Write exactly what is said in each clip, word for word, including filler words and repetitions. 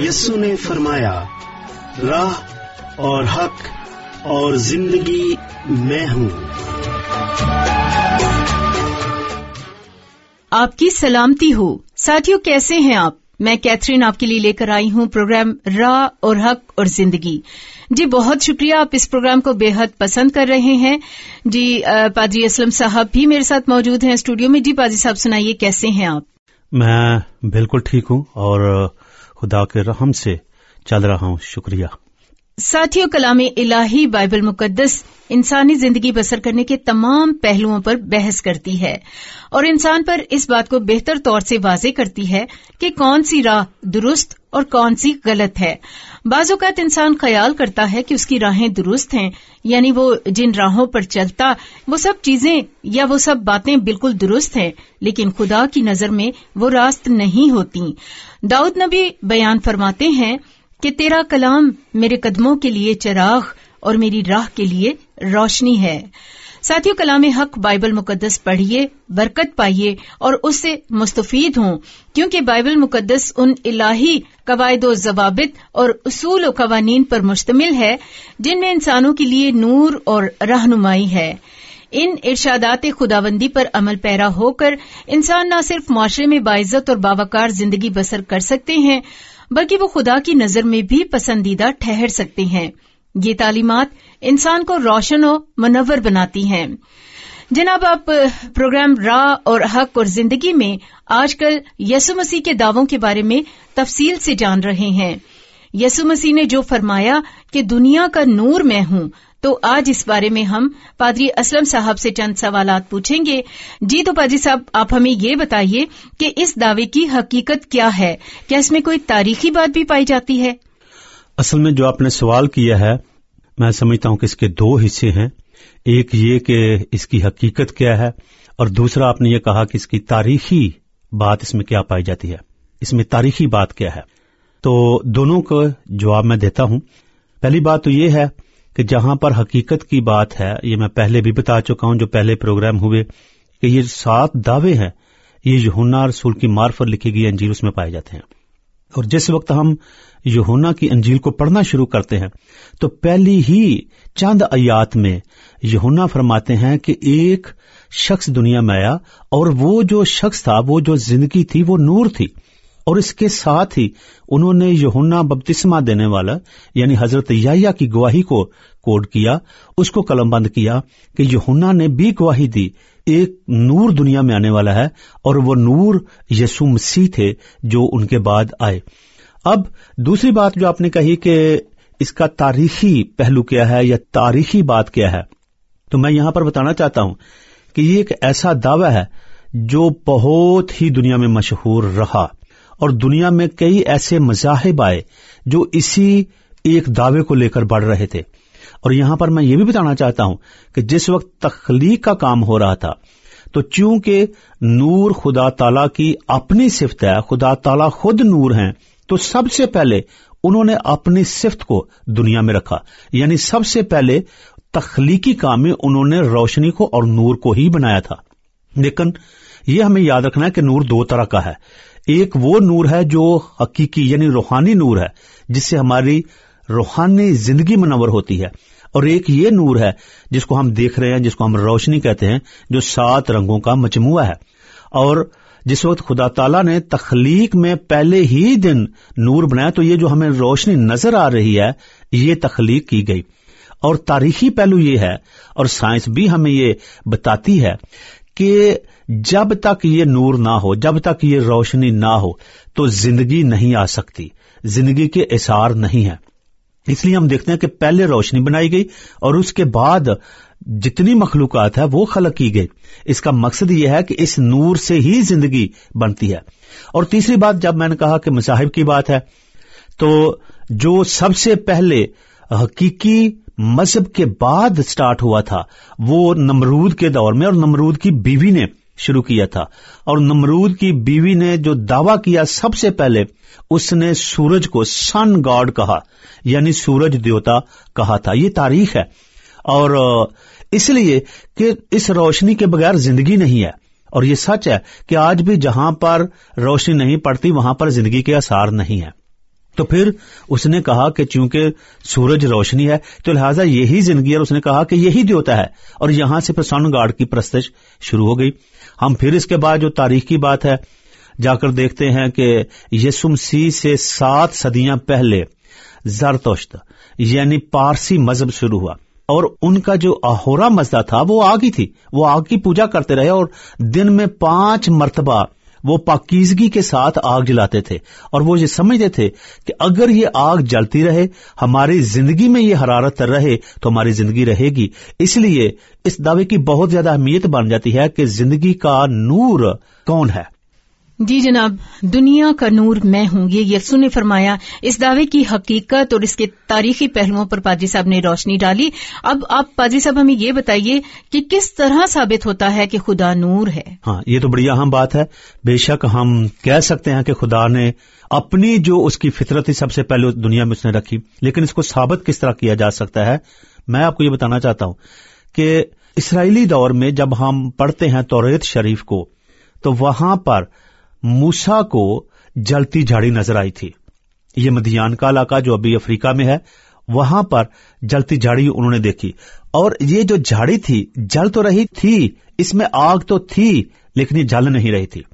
यीशु ने फरमाया, राह और हक और जिंदगी मैं हूँ। आपकी सलामती हो साथियों, कैसे हैं आप? मैं कैथरीन आपके लिए लेकर आई हूँ प्रोग्राम राह और हक और जिंदगी। जी बहुत शुक्रिया, आप इस प्रोग्राम को बेहद पसंद कर रहे हैं। जी पादरी असलम साहब भी मेरे साथ मौजूद हैं स्टूडियो में। जी पादरी साहब सुनाइए, कैसे हैं आप? मैं बिल्कुल ठीक हूँ और खुदा के रहम से चल रहा हूँ, शुक्रिया। साथियों, कलाम इलाही बाइबल मुकद्दस इंसानी जिंदगी बसर करने के तमाम पहलुओं पर बहस करती है और इंसान पर इस बात को बेहतर तौर से वाज़ेह करती है कि कौन सी राह दुरुस्त और कौन सी गलत है। बाज़ औक़ात इंसान ख्याल करता है कि उसकी राहें दुरुस्त हैं, यानी वो जिन राहों पर चलता वो सब चीजें या वो सब बातें बिल्कुल दुरुस्त हैं, लेकिन खुदा की नजर में वो रास्त नहीं होती। दाऊद नबी बयान फरमाते हैं कि तेरा कलाम मेरे कदमों के लिए चिराग और मेरी राह के लिए रोशनी है। साथियों, कलाम हक बाइबल मुकद्दस पढ़िए, बरकत पाइए और उससे मुस्तफीद हों, क्योंकि बाइबल मुकद्दस उन इलाही कवायद व ज़वाबित और उसूल व कवानीन पर मुश्तमिल है जिनमें इंसानों के लिए नूर और रहनुमाई है। इन इरशादात खुदावंदी पर अमल पैरा होकर इंसान न सिर्फ माशरे में बाइज्जत और बावकार जिंदगी बसर कर सकते हैं, बल्कि वो खुदा की नजर में भी पसंदीदा ठहर सकते हैं। ये तालीमात इंसान को रोशन और मुनव्वर बनाती हैं। जनाब, आप प्रोग्राम राह और हक और जिंदगी में आजकल यीशु मसीह के दावों के बारे में तफसील से जान रहे हैं। यीशु मसीह ने जो फरमाया कि दुनिया का नूर मैं हूं, तो आज इस बारे में हम पादरी असलम साहब से चंद सवालात पूछेंगे। जी तो पादरी साहब, आप हमें ये बताइए कि इस दावे की हकीकत क्या है? क्या इसमें कोई तारीखी बात भी पाई जाती है? असल में जो आपने सवाल किया है, मैं समझता हूं कि इसके दो हिस्से हैं। एक ये कि इसकी हकीकत क्या है, और दूसरा आपने ये कहा कि इसकी तारीखी बात इसमें क्या पाई जाती है, इसमें तारीखी बात क्या है। तो दोनों का जवाब मैं देता हूं। पहली बात तो ये है कि जहां पर हकीकत की बात है, ये मैं पहले भी बता चुका हूं जो पहले प्रोग्राम हुए, कि ये सात दावे हैं, ये यूहन्ना रसूल की मार्फत लिखी गई अंजील उसमें पाए जाते हैं। और जिस वक्त हम यूहन्ना की अंजील को पढ़ना शुरू करते हैं तो पहली ही चंद आयात में यूहन्ना फरमाते हैं कि एक शख्स दुनिया में आया और वो जो शख्स था, वो जो जिंदगी थी, वो नूर थी। और इसके साथ ही उन्होंने यूहन्ना बपतिस्मा देने वाला यानी हजरत याह्या की गवाही को कोड किया, उसको कलमबंद किया कि यूहन्ना ने भी गवाही दी एक नूर दुनिया में आने वाला है, और वो नूर यीशु मसीह थे जो उनके बाद आए। अब दूसरी बात जो आपने कही कि इसका तारीखी पहलू क्या है या तारीखी बात क्या है, तो मैं यहां पर बताना चाहता हूं कि ये एक ऐसा दावा है जो बहुत ही दुनिया में मशहूर रहा, और दुनिया में कई ऐसे मज़ाहिब आए जो इसी एक दावे को लेकर बढ़ रहे थे। और यहां पर मैं ये भी बताना चाहता हूं कि जिस वक्त तख्लीक का काम हो रहा था, तो चूंकि नूर खुदा ताला की अपनी सिफ्त है, खुदा ताला खुद नूर हैं, तो सबसे पहले उन्होंने अपनी सिफ्त को दुनिया में रखा, यानी सबसे पहले तख्लीकी काम में उन्होंने रोशनी को और नूर को ही बनाया था। लेकिन यह हमें याद रखना है कि नूर दो तरह का है। एक वो नूर है जो हकीकी यानी रूहानी नूर है, जिससे हमारी रूहानी जिंदगी मुनव्वर होती है, और एक ये नूर है जिसको हम देख रहे हैं, जिसको हम रोशनी कहते हैं, जो सात रंगों का मजमुआ है। और जिस वक्त खुदा ताला ने तख्लीक में पहले ही दिन नूर बनाया, तो ये जो हमें रोशनी नजर आ रही है, ये तख्लीक की गई। और तारीखी पहलू ये है, और साइंस भी हमें ये बताती है कि जब तक ये नूर ना हो, जब तक ये रोशनी ना हो, तो जिंदगी नहीं आ सकती, जिंदगी के इसार नहीं है। इसलिए हम देखते हैं कि पहले रोशनी बनाई गई और उसके बाद जितनी मखलूकात है वो खलक की गई। इसका मकसद यह है कि इस नूर से ही जिंदगी बनती है। और तीसरी बात, जब मैंने कहा कि मज़ाहिब की बात है, तो जो सबसे पहले हकीकी मजहब के बाद स्टार्ट हुआ था वो नमरूद के दौर में, और नमरूद की बीवी ने शुरू किया था। और नमरूद की बीवी ने जो दावा किया, सबसे पहले उसने सूरज को सन गॉड कहा, यानी सूरज देवता कहा था। ये तारीख है, और इसलिए कि इस रोशनी के बगैर जिंदगी नहीं है। और ये सच है कि आज भी जहां पर रोशनी नहीं पड़ती वहां पर जिंदगी के आसार नहीं है। تو پھر اس نے کہا کہ چونکہ سورج روشنی ہے تو لہٰذا یہی زندگی ہے، اور اس نے کہا کہ یہی دیوتا ہے، اور یہاں سے پھر سن گاڈ کی پرستش شروع ہو گئی۔ ہم پھر اس کے بعد جو تاریخ کی بات ہے جا کر دیکھتے ہیں کہ یسوع مسیح سے سات صدیاں پہلے زرتشت یعنی پارسی مذہب شروع ہوا، اور ان کا جو آہورا مزدہ تھا وہ آگ ہی تھی، وہ آگ کی پوجا کرتے رہے، اور دن میں پانچ مرتبہ وہ پاکیزگی کے ساتھ آگ جلاتے تھے، اور وہ یہ سمجھتے تھے کہ اگر یہ آگ جلتی رہے، ہماری زندگی میں یہ حرارت رہے تو ہماری زندگی رہے گی۔ اس لیے اس دعوے کی بہت زیادہ اہمیت بن جاتی ہے کہ زندگی کا نور کون ہے؟ جی جناب، دنیا کا نور میں ہوں، یہ یسوع نے فرمایا۔ اس دعوے کی حقیقت اور اس کے تاریخی پہلوؤں پر پادری صاحب نے روشنی ڈالی۔ اب آپ پادری صاحب ہمیں یہ بتائیے کہ کس طرح ثابت ہوتا ہے کہ خدا نور ہے؟ ہاں، یہ تو بڑی اہم بات ہے۔ بے شک ہم کہہ سکتے ہیں کہ خدا نے اپنی جو اس کی فطرت تھی سب سے پہلے دنیا میں اس نے رکھی، لیکن اس کو ثابت کس طرح کیا جا سکتا ہے؟ میں آپ کو یہ بتانا چاہتا ہوں کہ اسرائیلی دور میں جب ہم پڑھتے ہیں توریت شریف کو تو وہاں پر موسیٰ کو جلتی جھاڑی نظر آئی تھی۔ یہ مدیان کا علاقہ جو ابھی افریقہ میں ہے، وہاں پر جلتی جھاڑی انہوں نے دیکھی، اور یہ جو جھاڑی تھی جل تو رہی تھی، اس میں آگ تو تھی لیکن یہ جل نہیں رہی تھی،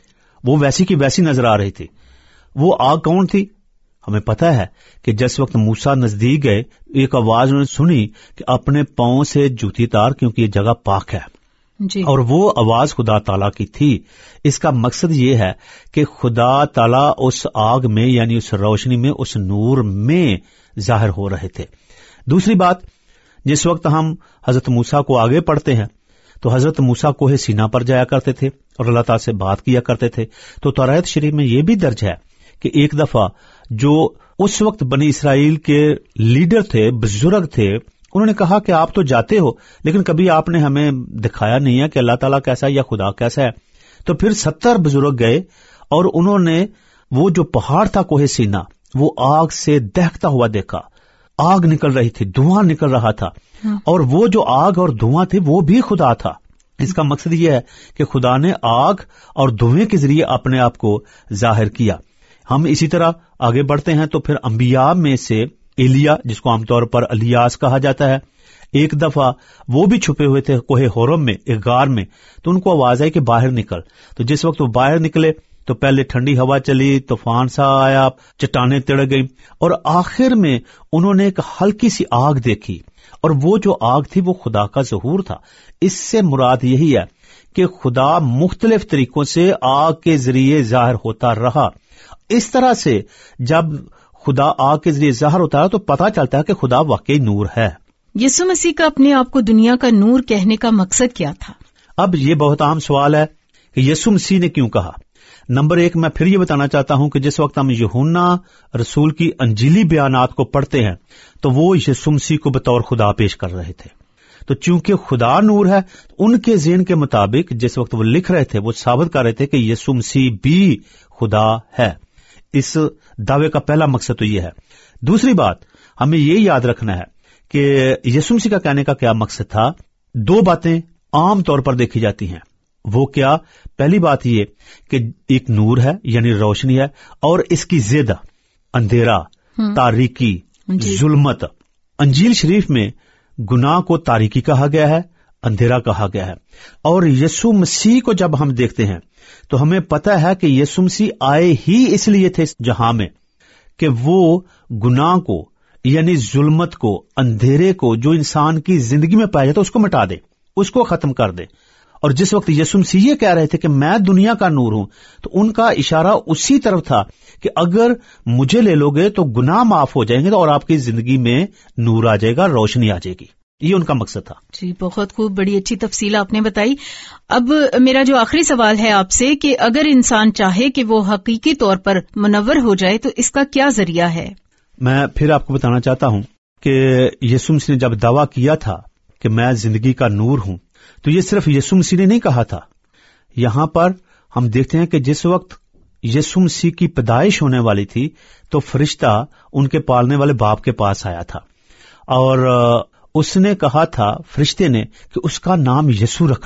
وہ ویسی کی ویسی نظر آ رہی تھی۔ وہ آگ کون تھی؟ ہمیں پتا ہے کہ جس وقت موسیٰ نزدیک گئے ایک آواز انہوں نے سنی کہ اپنے پاؤں سے جوتی اتار کیونکہ یہ جگہ پاک ہے، جی۔ اور وہ آواز خدا تعالیٰ کی تھی۔ اس کا مقصد یہ ہے کہ خدا تعالیٰ اس آگ میں یعنی اس روشنی میں، اس نور میں ظاہر ہو رہے تھے۔ دوسری بات، جس وقت ہم حضرت موسیٰ کو آگے پڑھتے ہیں تو حضرت موسیٰ کوہ سینا پر جایا کرتے تھے اور اللہ تعالیٰ سے بات کیا کرتے تھے، تو توریت شریف میں یہ بھی درج ہے کہ ایک دفعہ جو اس وقت بنی اسرائیل کے لیڈر تھے، بزرگ تھے، انہوں نے کہا کہ آپ تو جاتے ہو لیکن کبھی آپ نے ہمیں دکھایا نہیں ہے کہ اللہ تعالیٰ کیسا ہے یا خدا کیسا ہے۔ تو پھر ستر بزرگ گئے اور انہوں نے وہ جو پہاڑ تھا کوہ سینا وہ آگ سے دہکتا ہوا دیکھا، آگ نکل رہی تھی، دھواں نکل رہا تھا، اور وہ جو آگ اور دھواں تھے وہ بھی خدا تھا۔ اس کا مقصد یہ ہے کہ خدا نے آگ اور دھوئیں کے ذریعے اپنے آپ کو ظاہر کیا۔ ہم اسی طرح آگے بڑھتے ہیں تو پھر انبیاء میں سے ایلیا، جس کو عام طور پر الیاس کہا جاتا ہے، ایک دفعہ وہ بھی چھپے ہوئے تھے کوہ ہورم میں، ایک غار میں، تو ان کو آواز آئی کہ باہر نکل۔ تو جس وقت وہ باہر نکلے تو پہلے ٹھنڈی ہوا چلی، طوفان سا آیا، چٹانیں تڑ گئی، اور آخر میں انہوں نے ایک ہلکی سی آگ دیکھی، اور وہ جو آگ تھی وہ خدا کا ظہور تھا۔ اس سے مراد یہی ہے کہ خدا مختلف طریقوں سے آگ کے ذریعے ظاہر ہوتا رہا۔ اس طرح سے جب خدا آگ کے ذریعے ظاہر ہوتا ہے تو پتہ چلتا ہے کہ خدا واقعی نور ہے۔ یسوع مسیح کا اپنے آپ کو دنیا کا نور کہنے کا مقصد کیا تھا؟ اب یہ بہت عام سوال ہے کہ یسوع مسیح نے کیوں کہا۔ نمبر ایک، میں پھر یہ بتانا چاہتا ہوں کہ جس وقت ہم یوحنا رسول کی انجیلی بیانات کو پڑھتے ہیں تو وہ یسوع مسیح کو بطور خدا پیش کر رہے تھے۔ تو چونکہ خدا نور ہے، ان کے ذہن کے مطابق جس وقت وہ لکھ رہے تھے وہ ثابت کر رہے تھے کہ یسوع مسیح بھی خدا ہے۔ اس دعوے کا پہلا مقصد تو یہ ہے۔ دوسری بات، ہمیں یہ یاد رکھنا ہے کہ یسوع مسیح کا کہنے کا کیا مقصد تھا۔ دو باتیں عام طور پر دیکھی جاتی ہیں، وہ کیا؟ پہلی بات یہ کہ ایک نور ہے یعنی روشنی ہے، اور اس کی ضد اندھیرا، تاریکی، جی۔ ظلمت۔ انجیل شریف میں گناہ کو تاریکی کہا گیا ہے، اندھیرا کہا گیا ہے، اور یسوع مسیح کو جب ہم دیکھتے ہیں تو ہمیں پتہ ہے کہ یسوع مسیح آئے ہی اس لیے تھے اس جہاں میں کہ وہ گناہ کو یعنی ظلمت کو، اندھیرے کو جو انسان کی زندگی میں پایا جاتا ہے اس کو مٹا دے، اس کو ختم کر دے۔ اور جس وقت یسوع مسیح یہ کہہ رہے تھے کہ میں دنیا کا نور ہوں، تو ان کا اشارہ اسی طرف تھا کہ اگر مجھے لے لو گے تو گناہ معاف ہو جائیں گے اور آپ کی زندگی میں نور آ جائے گا، روشنی آ جائے گی۔ یہ ان کا مقصد تھا۔ جی، بہت خوب، بڑی اچھی تفصیل آپ نے بتائی۔ اب میرا جو آخری سوال ہے آپ سے کہ اگر انسان چاہے کہ وہ حقیقی طور پر منور ہو جائے تو اس کا کیا ذریعہ ہے؟ میں پھر آپ کو بتانا چاہتا ہوں کہ یسوع مسیح نے جب دعویٰ کیا تھا کہ میں زندگی کا نور ہوں تو یہ صرف یسوع مسیح نے نہیں کہا تھا۔ یہاں پر ہم دیکھتے ہیں کہ جس وقت یسوع مسیح کی پیدائش ہونے والی تھی تو فرشتہ ان کے پالنے والے باپ کے پاس آیا تھا، اور اس نے کہا تھا، فرشتے نے، کہ اس کا نام یسوع رکھنا۔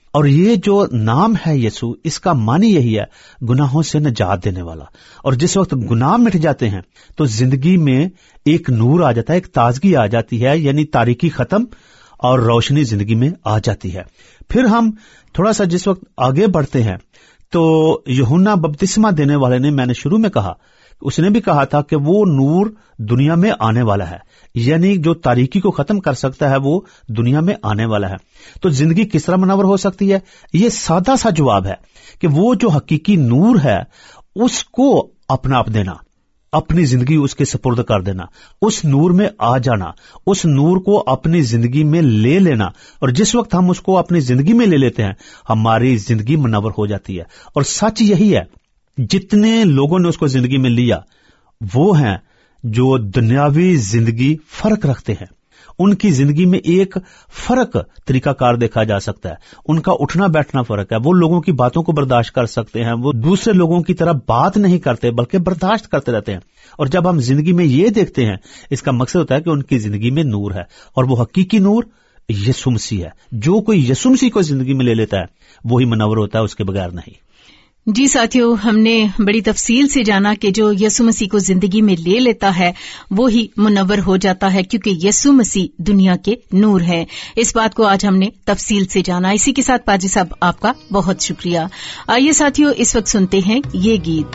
और ये जो नाम है यीशु, इसका मानी यही है, गुनाहों से निजात देने वाला। और जिस वक्त गुनाह मिट जाते हैं तो जिंदगी में एक नूर आ जाता है, एक ताजगी आ जाती है, यानी तारीकी खत्म और रोशनी जिंदगी में आ जाती है। फिर हम थोड़ा सा जिस वक्त आगे बढ़ते हैं तो यूहन्ना बपतिस्मा देने वाले ने, मैंने शुरू में कहा, उसने भी कहा था कि वो नूर दुनिया में आने वाला है, यानी जो तारीकी को खत्म कर सकता है वो दुनिया में आने वाला है। तो जिंदगी किस तरह मुनव्वर हो सकती है? ये सादा सा जवाब है कि वो जो हकीकी नूर है उसको अपना आप देना, अपनी जिंदगी उसके सुपुर्द कर देना, उस नूर में आ जाना, उस नूर को अपनी जिंदगी में ले लेना। और जिस वक्त हम उसको अपनी जिंदगी में ले लेते हैं हमारी जिंदगी मुनव्वर हो जाती है। और सच यही है, जितने लोगों ने उसको जिंदगी में लिया वो हैं जो दुनियावी जिंदगी फर्क रखते हैं। उनकी जिंदगी में एक फर्क तरीकाकार देखा जा सकता है, उनका उठना बैठना फर्क है, वो लोगों की बातों को बर्दाश्त कर सकते हैं, वो दूसरे लोगों की तरह बात नहीं करते बल्कि बर्दाश्त करते रहते हैं। और जब हम जिंदगी में ये देखते हैं, इसका मकसद होता है कि उनकी जिंदगी में नूर है, और वो हकीकी नूर यीशु मसीह है। जो कोई यीशु मसीह को जिंदगी में ले लेता है वही मुनव्वर होता है, उसके बगैर नहीं। जी साथियों, हमने बड़ी तफसील से जाना कि जो यीशु मसीह को जिंदगी में ले लेता है वो ही मुनव्वर हो जाता है, क्योंकि यीशु मसीह दुनिया के नूर हैं। इस बात को आज हमने तफसील से जाना। इसी के साथ पाजी साहब आपका बहुत शुक्रिया। आइए साथियों, इस वक्त सुनते हैं ये गीत।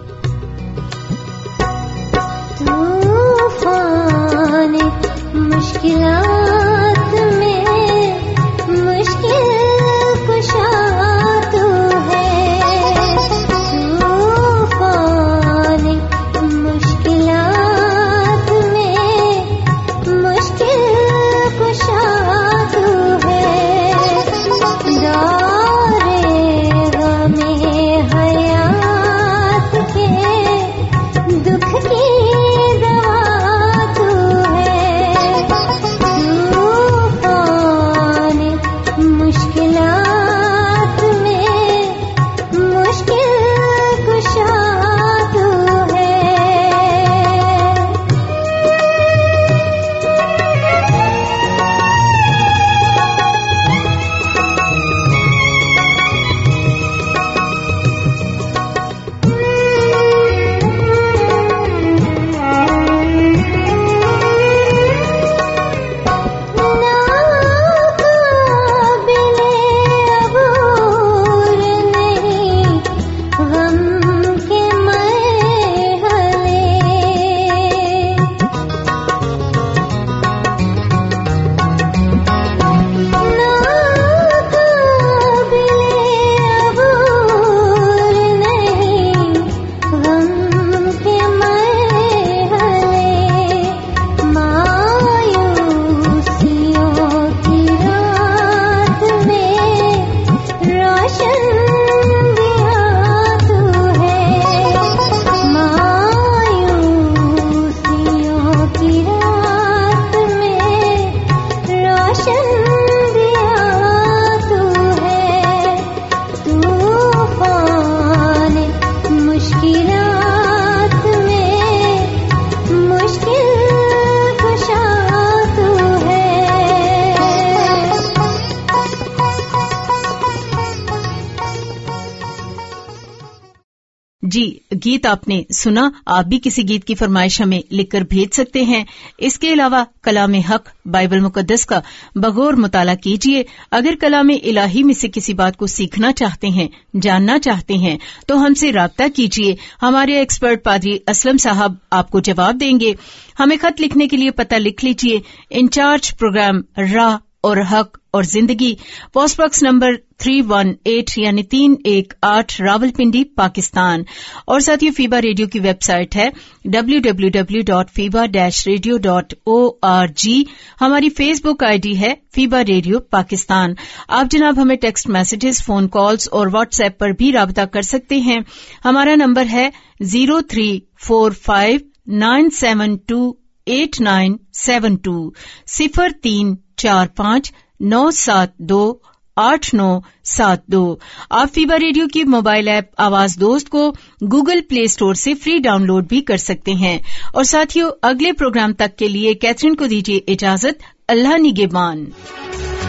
तूफान मुश्किलात में मुश्किल कुशा जी, गीत आपने सुना। आप भी किसी गीत की फरमाइश हमें लिखकर भेज सकते हैं। इसके अलावा कलाम हक बाइबल मुकद्दस का बगौर मुताला कीजिए। अगर कलाम इलाही में से किसी बात को सीखना चाहते हैं, जानना चाहते हैं, तो हमसे राब्ता कीजिए। हमारे एक्सपर्ट पादरी असलम साहब आपको जवाब देंगे। हमें खत लिखने के लिए पता लिख लीजिए। इंचार्ज प्रोग्राम राह और हक और जिंदगी, पोस्ट बॉक्स नंबर तीन सौ अठारह यानी तीन एक आठ रावलपिंडी पाकिस्तान। और साथियों, फीबा रेडियो की वेबसाइट है W W W dot FEBA Radio dot O R G. हमारी फेसबुक आईडी है फीबा रेडियो पाकिस्तान। आप जनाब हमें टेक्स्ट मैसेजेस, फोन कॉल्स और व्हाट्सएप पर भी राब्ता कर सकते हैं। हमारा नंबर है zero three four five nine seven two eight nine seven two, सिफर तीन चार पाँच नौ सात दो आठ नौ सात दो। आप फीबा रेडियो की मोबाइल ऐप आवाज दोस्त को गूगल प्ले स्टोर से फ्री डाउनलोड भी कर सकते हैं। और साथियों, अगले प्रोग्राम तक के लिए कैथरीन को दीजिए इजाजत। अल्लाह निगहबान।